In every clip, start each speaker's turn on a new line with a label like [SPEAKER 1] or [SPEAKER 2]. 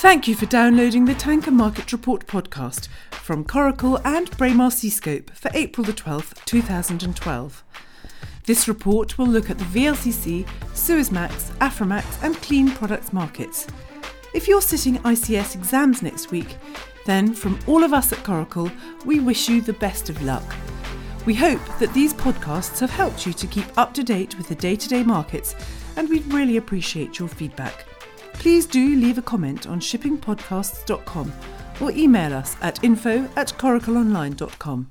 [SPEAKER 1] Thank you for downloading the Tanker Market Report podcast from Coracle and Braemar Seascope for April the 12th, 2012. This report will look at the VLCC, Suezmax, Aframax and clean products markets. If you're sitting ICS exams next week, then from all of us at Coracle, we wish you the best of luck. We hope that these podcasts have helped you to keep up to date with the day-to-day markets, and we'd really appreciate your feedback. Please do leave a comment on shippingpodcasts.com or email us at info@coracleonline.com.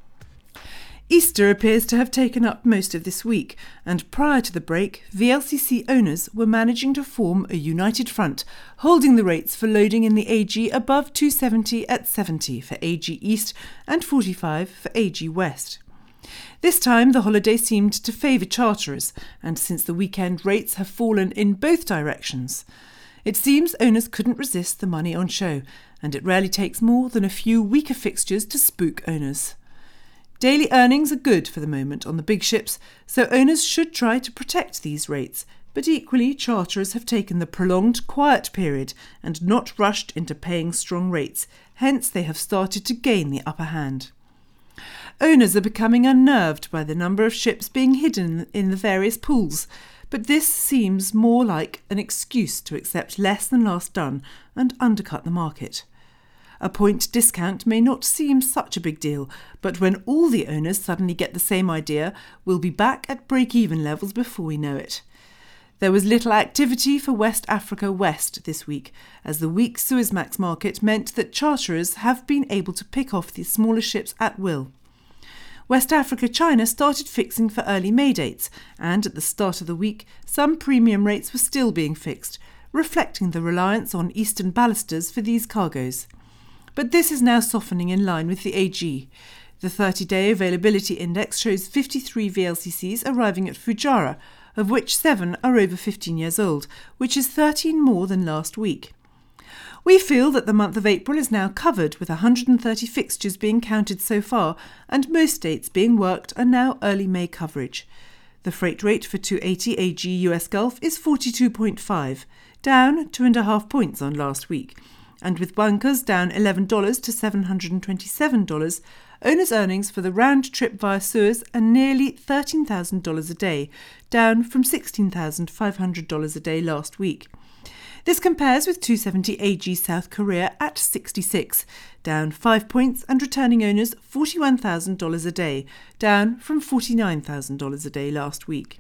[SPEAKER 1] Easter appears to have taken up most of this week, and prior to the break, VLCC owners were managing to form a united front, holding the rates for loading in the AG above 270 at 70 for AG East and 45 for AG West. This time the holiday seemed to favour charterers, and since the weekend rates have fallen in both directions. It seems owners couldn't resist the money on show, and it rarely takes more than a few weaker fixtures to spook owners. Daily earnings are good for the moment on the big ships, so owners should try to protect these rates, but equally charterers have taken the prolonged quiet period and not rushed into paying strong rates, hence they have started to gain the upper hand. Owners are becoming unnerved by the number of ships being hidden in the various pools, but this seems more like an excuse to accept less than last done and undercut the market. A point discount may not seem such a big deal, but when all the owners suddenly get the same idea, we'll be back at break-even levels before we know it. There was little activity for West Africa West this week, as the weak Suezmax market meant that charterers have been able to pick off the smaller ships at will. West Africa China started fixing for early May dates, and at the start of the week, some premium rates were still being fixed, reflecting the reliance on eastern ballasters for these cargoes. But this is now softening in line with the AG. The 30-day availability index shows 53 VLCCs arriving at Fujairah, of which 7 are over 15 years old, which is 13 more than last week. We feel that the month of April is now covered, with 130 fixtures being counted so far, and most dates being worked are now early May coverage. The freight rate for 280 AG US Gulf is 42.5, down 2.5 points on last week, and with bunkers down $11 to $727, owners' earnings for the round trip via Suez are nearly $13,000 a day, down from $16,500 a day last week. This compares with 270 AG South Korea at 66, down 5 points, and returning owners $41,000 a day, down from $49,000 a day last week.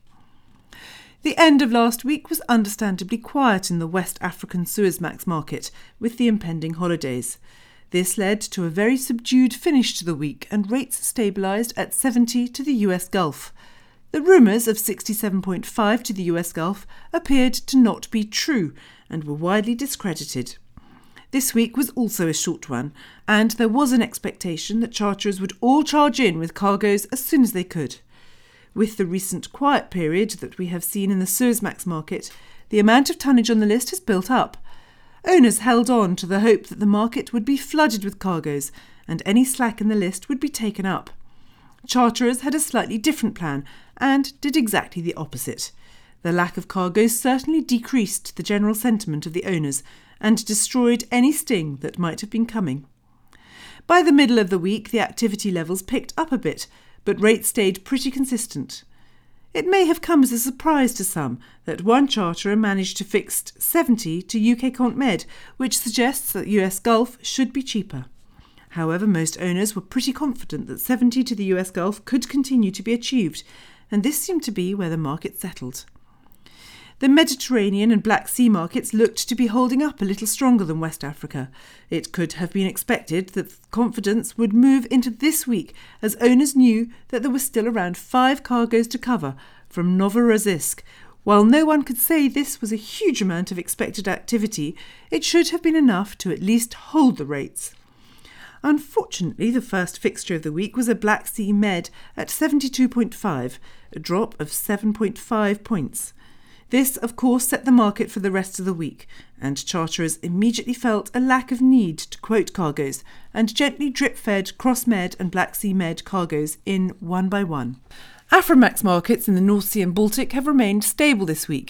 [SPEAKER 1] The end of last week was understandably quiet in the West African Suezmax market, with the impending holidays. This led to a very subdued finish to the week, and rates stabilised at 70 to the US Gulf. The rumours of 67.5 to the US Gulf appeared to not be true and were widely discredited. This week was also a short one, and there was an expectation that charterers would all charge in with cargoes as soon as they could. With the recent quiet period that we have seen in the Suezmax market, the amount of tonnage on the list has built up. Owners held on to the hope that the market would be flooded with cargoes and any slack in the list would be taken up. Charterers had a slightly different plan and did exactly the opposite. The lack of cargoes certainly decreased the general sentiment of the owners and destroyed any sting that might have been coming. By the middle of the week, the activity levels picked up a bit, but rates stayed pretty consistent. It may have come as a surprise to some that one charterer managed to fix 70 to UK Cont Med, which suggests that US Gulf should be cheaper. However, most owners were pretty confident that 70 to the US Gulf could continue to be achieved, and this seemed to be where the market settled. The Mediterranean and Black Sea markets looked to be holding up a little stronger than West Africa. It could have been expected that confidence would move into this week, as owners knew that there were still around 5 cargoes to cover from Novorossiysk. While no one could say this was a huge amount of expected activity, it should have been enough to at least hold the rates. Unfortunately, the first fixture of the week was a Black Sea Med at 72.5, a drop of 7.5 points. This, of course, set the market for the rest of the week, and charterers immediately felt a lack of need to quote cargoes and gently drip-fed Cross-Med and Black Sea Med cargoes in one by one. Aframax markets in the North Sea and Baltic have remained stable this week,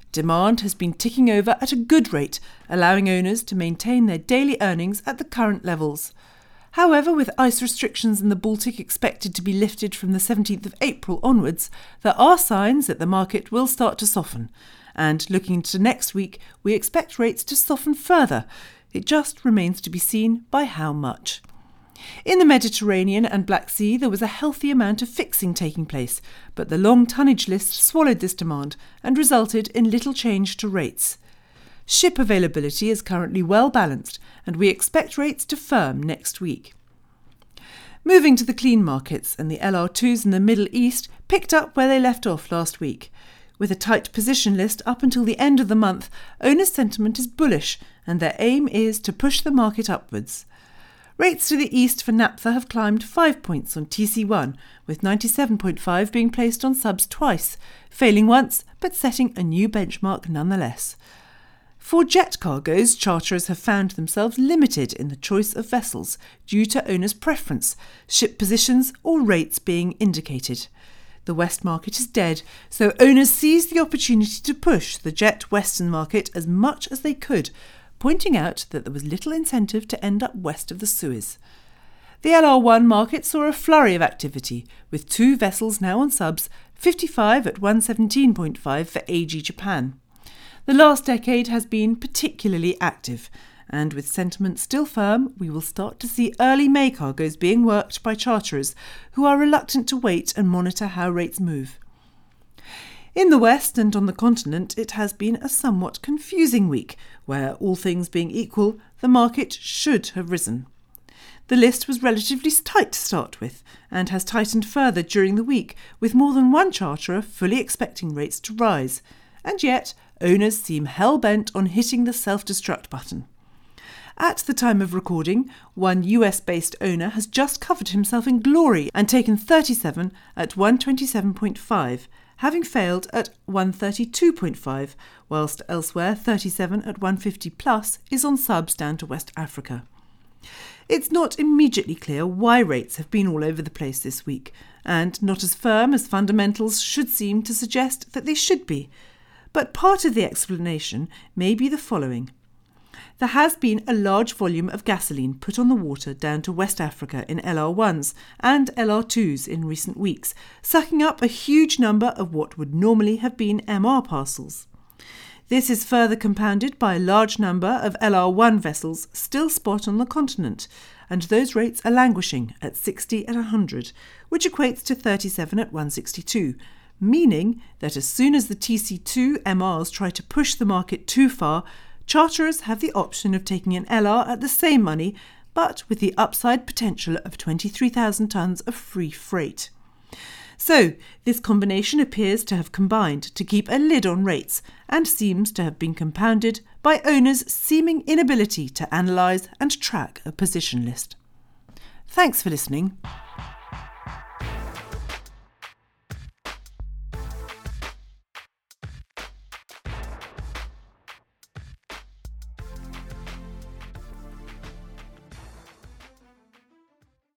[SPEAKER 1] Demand has been ticking over at a good rate, allowing owners to maintain their daily earnings at the current levels. However, with ice restrictions in the Baltic expected to be lifted from the 17th of April onwards, there are signs that the market will start to soften. And looking to next week, we expect rates to soften further. It just remains to be seen by how much. In the Mediterranean and Black Sea, there was a healthy amount of fixing taking place, but the long tonnage list swallowed this demand and resulted in little change to rates. Ship availability is currently well balanced, and we expect rates to firm next week. Moving to the clean markets, and the LR2s in the Middle East picked up where they left off last week. With a tight position list up until the end of the month, owners' sentiment is bullish, and their aim is to push the market upwards. Rates to the east for naphtha have climbed 5 points on TC1, with 97.5 being placed on subs twice, failing once but setting a new benchmark nonetheless. For jet cargoes, charterers have found themselves limited in the choice of vessels due to owners' preference, ship positions or rates being indicated. The West market is dead, so owners seized the opportunity to push the jet Western market as much as they could, pointing out that there was little incentive to end up west of the Suez. The LR1 market saw a flurry of activity, with 2 vessels now on subs, 55 at 117.5 for AG Japan. The last decade has been particularly active, and with sentiment still firm, we will start to see early May cargoes being worked by charterers who are reluctant to wait and monitor how rates move. In the West and on the continent, it has been a somewhat confusing week, where, all things being equal, the market should have risen. The list was relatively tight to start with, and has tightened further during the week, with more than one charterer fully expecting rates to rise. And yet, owners seem hell-bent on hitting the self-destruct button. At the time of recording, one US-based owner has just covered himself in glory and taken 37 at 127.5, having failed at 132.5, whilst elsewhere 37 at 150 plus is on subs down to West Africa. It's not immediately clear why rates have been all over the place this week, and not as firm as fundamentals should seem to suggest that they should be. But part of the explanation may be the following. There has been a large volume of gasoline put on the water down to West Africa in LR1s and LR2s in recent weeks, sucking up a huge number of what would normally have been MR parcels. This is further compounded by a large number of LR1 vessels still spot on the continent, and those rates are languishing at 60 at 100, which equates to 37 at 162, meaning that as soon as the TC2 MRs try to push the market too far, charterers have the option of taking an LR at the same money, but with the upside potential of 23,000 tonnes of free freight. So, this combination appears to have combined to keep a lid on rates and seems to have been compounded by owners' seeming inability to analyse and track a position list. Thanks for listening.